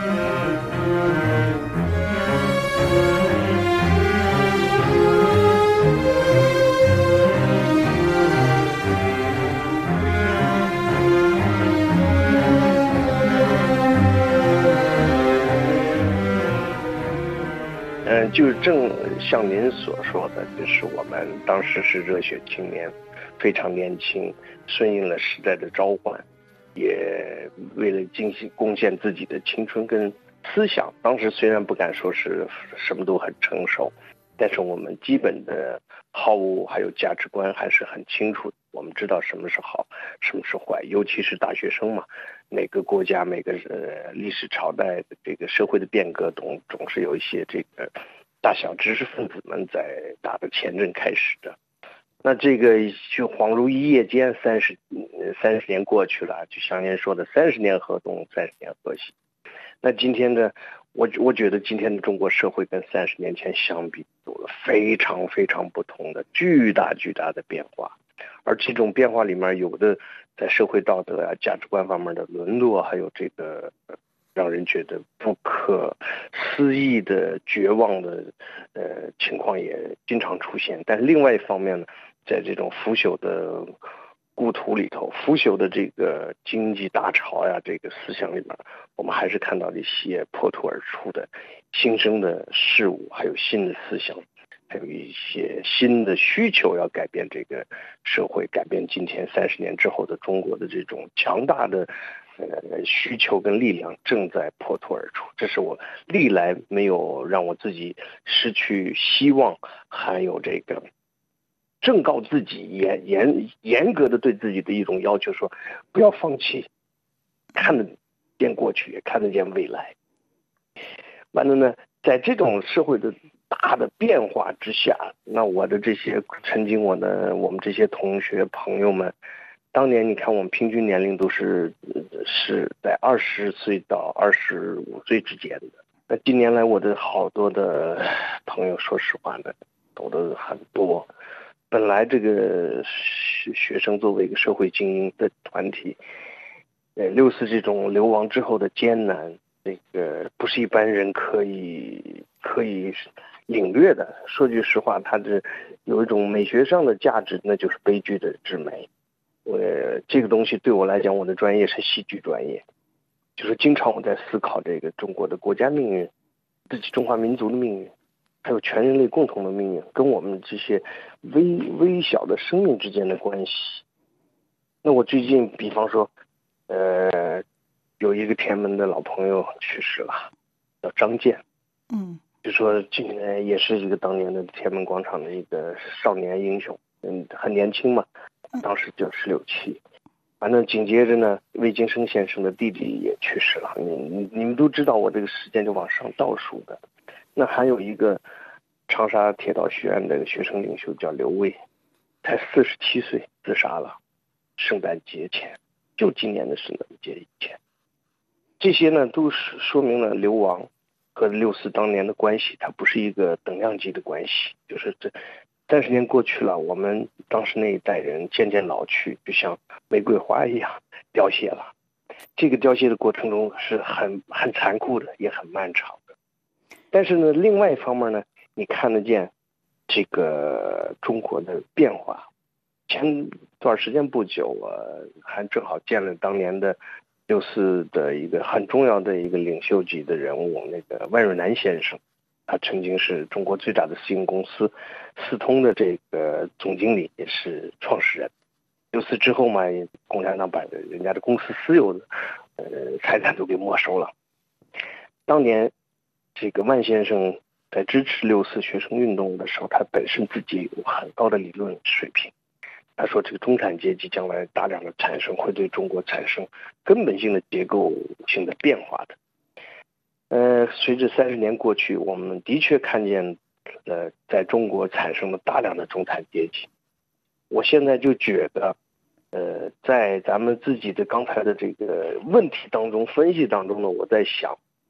Speaker 9: 嗯，就正像您所说的，就是我们当时是热血青年，非常年轻，顺应了时代的召唤，也为了进行贡献自己的青春跟思想。当时虽然不敢说是什么都很成熟，但是我们基本的好恶还有价值观还是很清楚的。我们知道什么是好，什么是坏，尤其是大学生嘛，每个国家每个呃历史朝代的这个社会的变革总总是有一些这个大小知识分子们在打的前阵开始的。那这个就恍如一夜间，三十三十年过去了，就像您说的，三十年河东，三十年河西。那今天的我我觉得今天的中国社会跟三十年前相比，有了非常非常不同的巨大巨大的变化。而这种变化里面，有的在社会道德啊、价值观方面的沦落，还有这个让人觉得不可思议的绝望的呃情况也经常出现。但是另外一方面呢，在这种腐朽的故土里头，腐朽的这个经济大潮呀，这个思想里面，我们还是看到了一些破土而出的新生的事物，还有新的思想，还有一些新的需求要改变这个社会，改变今天三十年之后的中国的这种强大的呃需求跟力量正在破土而出。这是我历来没有让我自己失去希望，还有这个正告自己严严严格的对自己的一种要求，说不要放弃，看得见过去，也看得见未来。完了呢，在这种社会的大的变化之下，那我的这些曾经我的我们这些同学朋友们，当年你看我们平均年龄都是是在二十岁到二十五岁之间的。那近年来我的好多的朋友，说实话呢，走的很多。本来这个学生作为一个社会精英的团体，呃，六四这种流亡之后的艰难，这个不是一般人可以可以领略的。说句实话，它这有一种美学上的价值，那就是悲剧的之美。我这个东西对我来讲，我的专业是戏剧专业，就是经常我在思考这个中国的国家命运，自己中华民族的命运，还有全人类共同的命运，跟我们这些微微小的生命之间的关系。那我最近比方说呃，有一个天安门的老朋友去世了，叫张健，
Speaker 3: 嗯，
Speaker 9: 就说今年也是这个当年的天安门广场的一个少年英雄，嗯，很年轻嘛，当时就十六七。反正紧接着呢，魏京生先生的弟弟也去世了。你你你们都知道，我这个时间就往上倒数的。那还有一个长沙铁道学院的学生领袖叫刘卫，才四十七岁自杀了，圣诞节前，就今年的圣诞节以前。这些呢都是说明了流亡和六四当年的关系，它不是一个等量级的关系。就是这三十年过去了，我们当时那一代人渐渐老去，就像玫瑰花一样凋谢了。这个凋谢的过程中是很很残酷的，也很漫长的。但是呢，另外一方面呢，你看得见这个中国的变化。前段时间不久，我还正好见了当年的六四的一个很重要的一个领袖级的人物，那个万瑞南先生。他曾经是中国最大的私营公司四通的这个总经理，也是创始人。六四之后嘛，共产党把人家的公司私有的呃财产都给没收了。当年这个万先生在支持六四学生运动的时候，他本身自己有很高的理论水平。他说这个中产阶级将来大量的产生，会对中国产生根本性的结构性的变化的。呃，随着三十年过去，我们的确看见呃在中国产生了大量的中产阶级。我现在就觉得呃在咱们自己的刚才的这个问题当中分析当中呢，我在想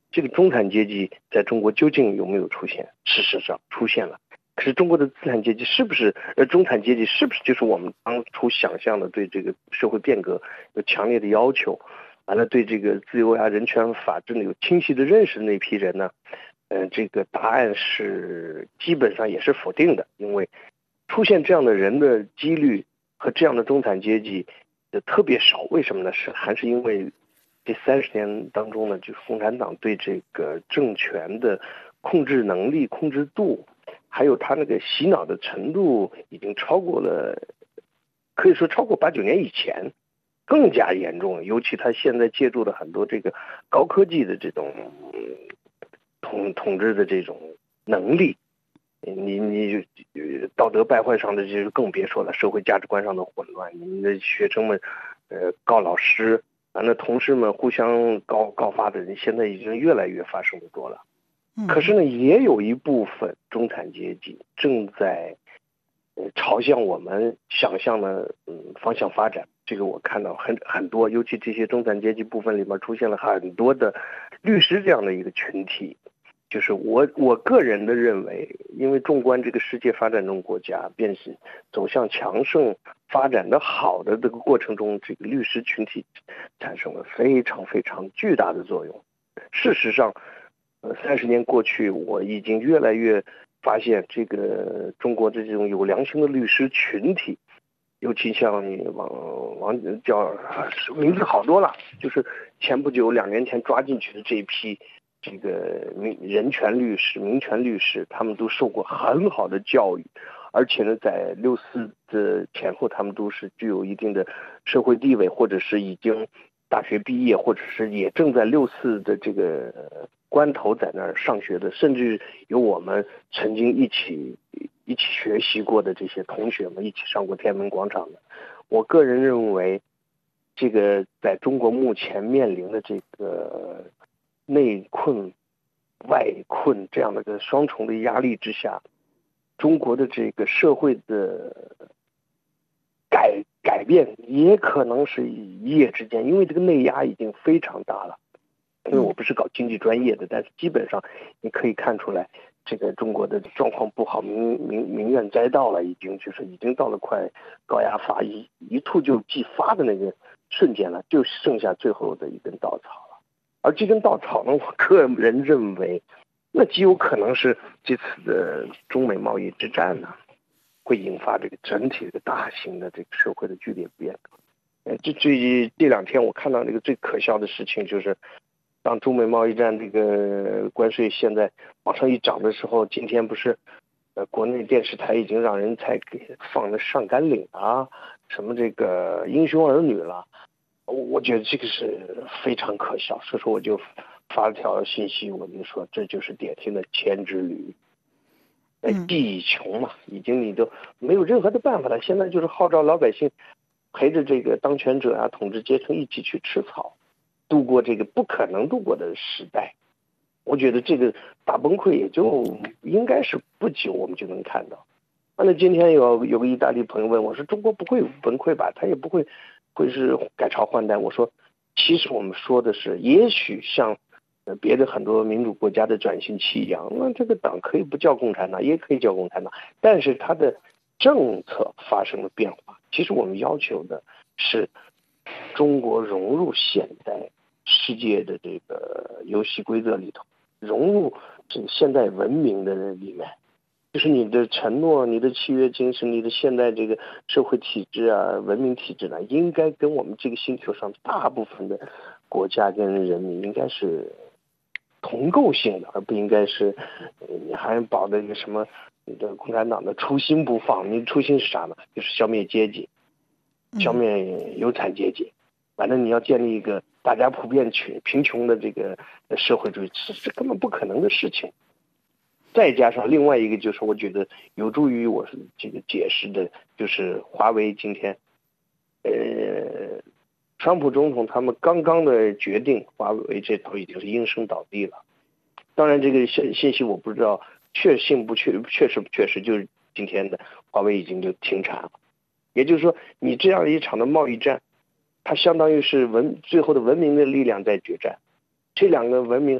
Speaker 9: 这个中产阶级在中国究竟有没有出现？事实上出现了。可是中国的资产阶级是不是呃中产阶级是不是就是我们当初想象的对这个社会变革有强烈的要求，完了对这个自由呀、人权、法治有清晰的认识的那批人呢？嗯、呃，这个答案是基本上也是否定的，因为出现这样的人的几率和这样的中产阶级的特别少。为什么呢？是还是因为这三十年当中呢，就是共产党对这个政权的控制能力、控制度，还有他那个洗脑的程度，已经超过了，可以说超过八九年以前，更加严重了。尤其他现在借助了很多这个高科技的这种统统治的这种能力，你你道德败坏上的就是更别说了，社会价值观上的混乱，你的学生们呃告老师，完了同事们互相告告发的人，现在已经越来越发生的多了。可是呢，也有一部分中产阶级正在呃朝向我们想象的嗯方向发展。这个我看到很很多，尤其这些中产阶级部分里面出现了很多的律师这样的一个群体。就是我我个人的认为，因为纵观这个世界发展中国家，便是走向强盛、发展的好的这个过程中，这个律师群体产生了非常非常巨大的作用。事实上，呃，三十年过去，我已经越来越发现，这个中国的这种有良心的律师群体，尤其像你王王叫名字好多了，就是前不久两年前抓进去的这一批。这个民人权律师、民权律师，他们都受过很好的教育，而且呢，在六四的前后，他们都是具有一定的社会地位，或者是已经大学毕业，或者是也正在六四的这个关头在那儿上学的，甚至有我们曾经一起一起学习过的这些同学们，一起上过天安门广场的。我个人认为，这个在中国目前面临的这个内困、外困这样的个双重的压力之下，中国的这个社会的改改变也可能是一夜之间，因为这个内压已经非常大了。因为我不是搞经济专业的，但是基本上你可以看出来，这个中国的状况不好，民民民怨载道了，已经就是已经到了快高压阀一一吐就即发的那个瞬间了，就剩下最后的一根稻草。而这根稻草呢，我个人认为，那极有可能是这次的中美贸易之战呢，会引发这个整体的大型的这个社会的剧烈变革。呃，这这这两天我看到那个最可笑的事情就是，当中美贸易战这个关税现在往上一涨的时候，今天不是，呃，国内电视台已经让人才给放了上甘岭啊，什么这个英雄儿女了。我觉得这个是非常可笑，所以说我就发了条信息，我就说这就是典型的牵之驴，呃，地已穷嘛，已经你都没有任何的办法了。现在就是号召老百姓陪着这个当权者啊、统治阶层一起去吃草，度过这个不可能度过的时代。我觉得这个大崩溃也就应该是不久我们就能看到。完了，今天有有个意大利朋友问我说：“中国不会崩溃吧？他也不会。”会是改朝换代？我说，其实我们说的是，也许像呃别的很多民主国家的转型期一样，那这个党可以不叫共产党，也可以叫共产党，但是它的政策发生了变化。其实我们要求的是，中国融入现代世界的这个游戏规则里头，融入这个现代文明的里面。就是你的承诺、你的契约精神、你的现代这个社会体制啊、文明体制呢，应该跟我们这个星球上大部分的国家跟人民应该是同构性的，而不应该是你还保的一个什么你的共产党的初心不放。你的初心是啥呢？就是消灭阶级，消灭有产阶级，反正你要建立一个大家普遍穷贫穷的这个社会主义，这是根本不可能的事情。再加上另外一个就是我觉得有助于我这个解释的，就是华为今天，呃，川普总统他们刚刚的决定，华为这头已经是应声倒地了。当然这个信信息我不知道确信不确确实不确实，就是今天的华为已经就停产了。也就是说，你这样一场的贸易战，它相当于是文最后的文明的力量在决战，这两个文明还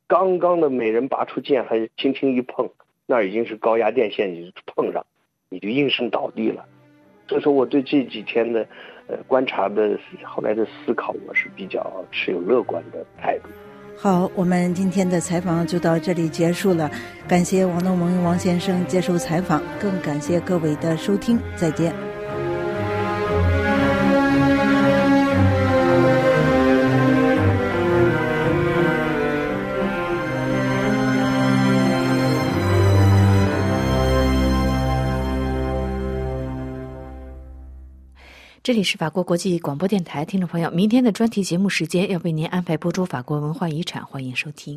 Speaker 9: 刚刚的每人拔出剑，还轻轻一碰，那已经是高压电线，你就碰上，你就应声倒地了。所以说我对这几天的呃观察的后来的思考，我是比较持有乐观的态度。
Speaker 3: 好，我们今天的采访就到这里结束了，感谢王东蒙王先生接受采访，更感谢各位的收听，再见。
Speaker 1: 这里是法国国际广播电台，听众朋友，明天的专题节目时间要为您安排播出法国文化遗产，欢迎收听。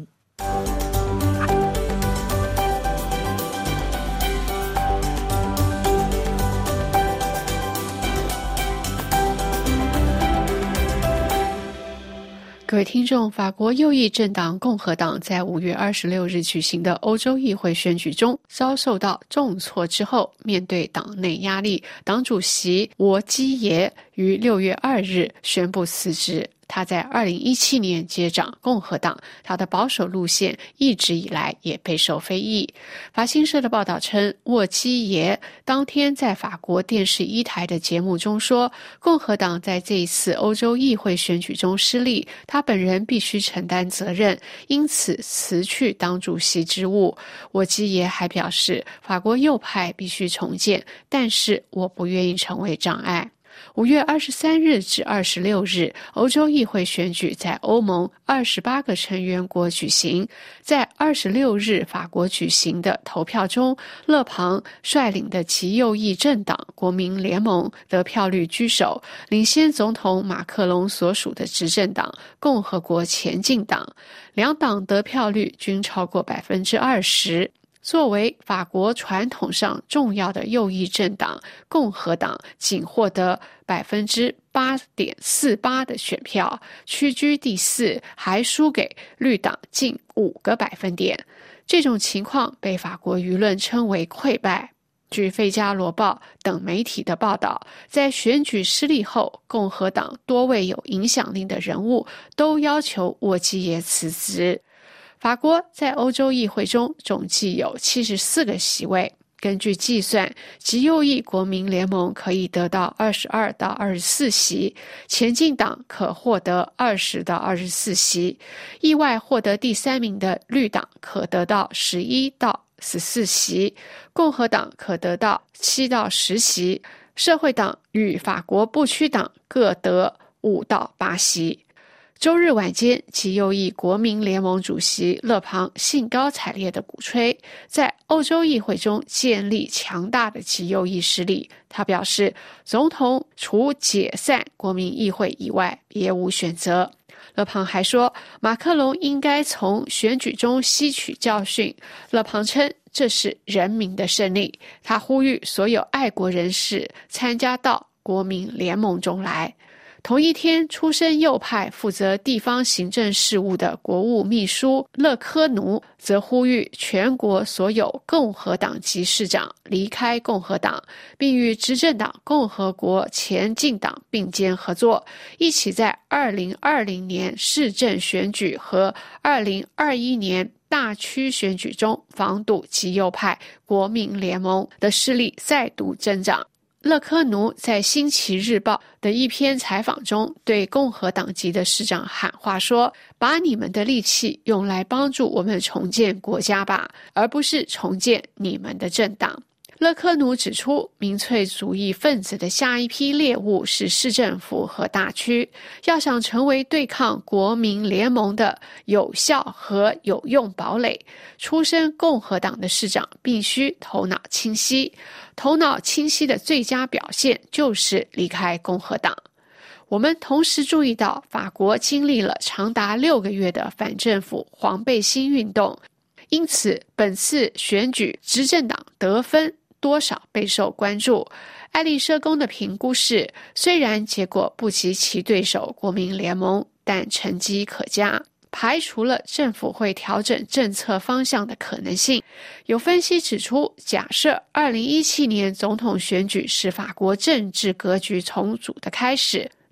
Speaker 10: 各位听众，法国右翼政党共和党在五月二十六日举行的欧洲议会选举中遭受到重挫之后，面对党内压力，党主席沃基耶于六月二日宣布辞职。他在二零一七年接掌共和党，他的保守路线一直以来也备受非议。法新社的报道称，沃基耶当天在法国电视一台的节目中说，共和党在这一次欧洲议会选举中失利，他本人必须承担责任，因此辞去党主席职务。沃基耶还表示，法国右派必须重建，但是我不愿意成为障碍。五月二十三日至二十六日，欧洲议会选举在欧盟二十八个成员国举行。在二十六日法国举行的投票中，勒庞率领的极右翼政党国民联盟得票率居首，领先总统马克龙所属的执政党共和国前进党，两党得票率均超过百分之二十。作为法国传统上重要的右翼政党，共和党仅获得 百分之八点四八 的选票，屈居第四，还输给绿党近五个百分点。这种情况被法国舆论称为溃败。据《费加罗报》等媒体的报道，在选举失利后，共和党多位有影响力的人物都要求沃基耶辞职。法国在欧洲议会中总计有七十四个席位，根据计算，极右翼国民联盟可以得到二十二到二十四席，前进党可获得二十到二十四席，意外获得第三名的绿党可得到十一到十四席，共和党可得到七到十席，社会党与法国不区党各得五到八席。周日晚间，极右翼国民联盟主席勒庞兴高采烈地鼓吹在欧洲议会中建立强大的极右翼势力。他表示，总统除解散国民议会以外别无选择。勒庞还说，马克龙应该从选举中吸取教训。勒庞称，这是人民的胜利。他呼吁所有爱国人士参加到国民联盟中来。同一天，出身右派、负责地方行政事务的国务秘书勒科奴则呼吁全国所有共和党籍市长离开共和党，并与执政党共和国前进党并肩合作，一起在二零二零年市政选举和二零二一年大区选举中防堵极右派国民联盟的势力再度增长。勒科奴在《星期日报》的一篇采访中对共和党籍的市长喊话说，把你们的力气用来帮助我们重建国家吧，而不是重建你们的政党。勒科奴指出，民粹主义分子的下一批猎物是市政府和大区，要想成为对抗国民联盟的有效和有用堡垒，出身共和党的市长必须头脑清晰。头脑清晰的最佳表现就是离开共和党。我们同时注意到，法国经历了长达六个月的反政府黄背心运动，因此本次选举执政党得分多少备受关注。爱丽舍宫的评估是，虽然结果不及其对手国民联盟，但成绩可嘉，排除了政府会调整政策方向的可能性。有分析指出，假设二零一七年总统选举是法国政治格局重组的开始，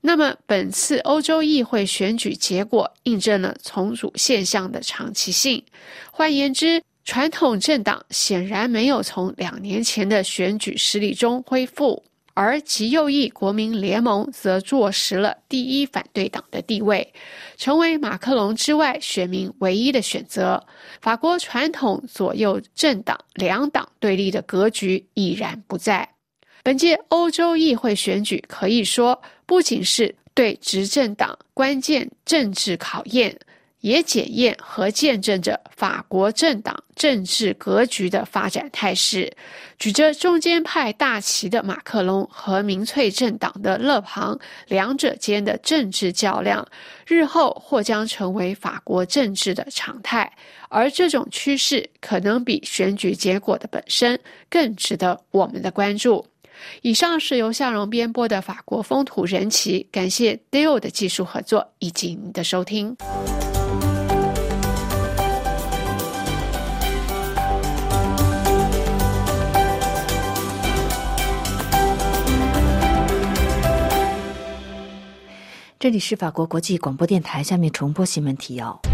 Speaker 10: 那么本次欧洲议会选举结果印证了重组现象的长期性。换言之，传统政党显然没有从两年前的选举失利中恢复，而极右翼国民联盟则坐实了第一反对党的地位，成为马克龙之外选民唯一的选择。法国传统左右政党两党对立的格局已然不在。本届欧洲议会选举可以说不仅是对执政党关键政治考验，也检验和见证着法国政党政治格局的发展态势。举着中间派大旗的马克龙和民粹政党的勒庞，两者间的政治较量，日后或将成为法国政治的常态，而这种趋势可能比选举结果的本身更值得我们的关注。以上是由夏蓉编播的法国风土人情，感谢 Dale 的技术合作以及您的收听。
Speaker 1: 这里是法国国际广播电台，下面重播新闻提要。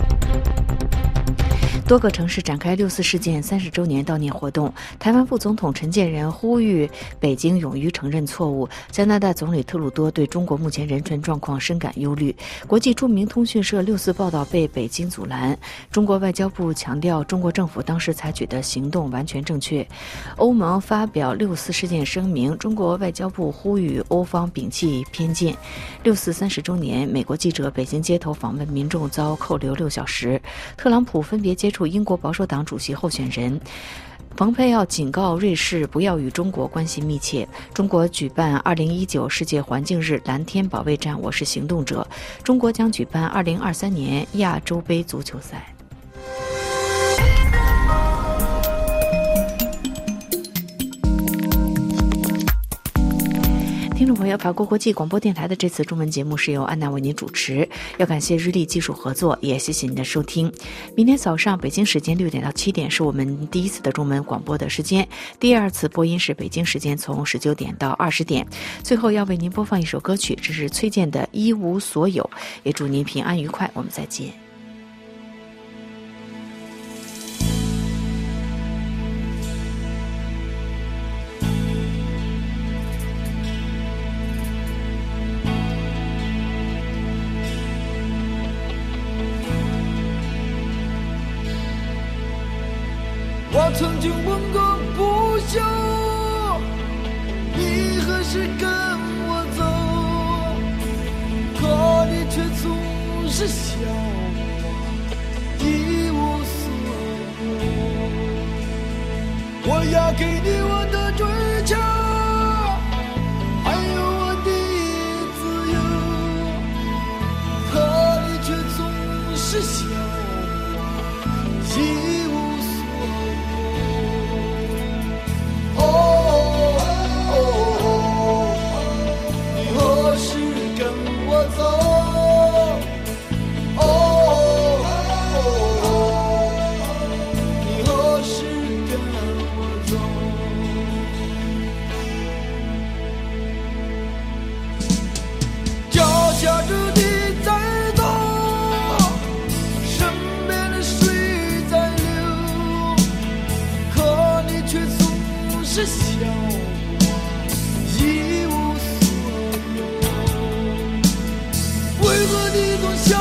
Speaker 1: 多个城市展开六四事件三十周年悼念活动。台湾副总统陈建仁呼吁北京勇于承认错误。加拿大总理特鲁多对中国目前人权状况深感忧虑。国际著名通讯社六四报道被北京阻拦。中国外交部强调，中国政府当时采取的行动完全正确。欧盟发表六四事件声明，中国外交部呼吁欧方摒弃偏见。六四三十周年，美国记者北京街头访问民众遭扣留六小时。特朗普分别接触英国保守党主席候选人。蓬佩奥警告瑞士不要与中国关系密切。中国举办二零一九世界环境日蓝天保卫战，我是行动者。中国将举办二零二三年亚洲杯足球赛。听众朋友，法国国际广播电台的这次中文节目是由安娜为您主持，要感谢日历技术合作，也谢谢您的收听。明天早上北京时间六点到七点是我们第一次的中文广播的时间，第二次播音是北京时间从十九点到二十点。最后要为您播放一首歌曲，这是崔健的《一无所有》，也祝您平安愉快，我们再见。
Speaker 11: 我曾经问过不休，你何时跟我走？可你却总是笑我一无所有。我要给你我的追求，还有我的自由，可你却总是笑我一无是笑我一无所有，为何你总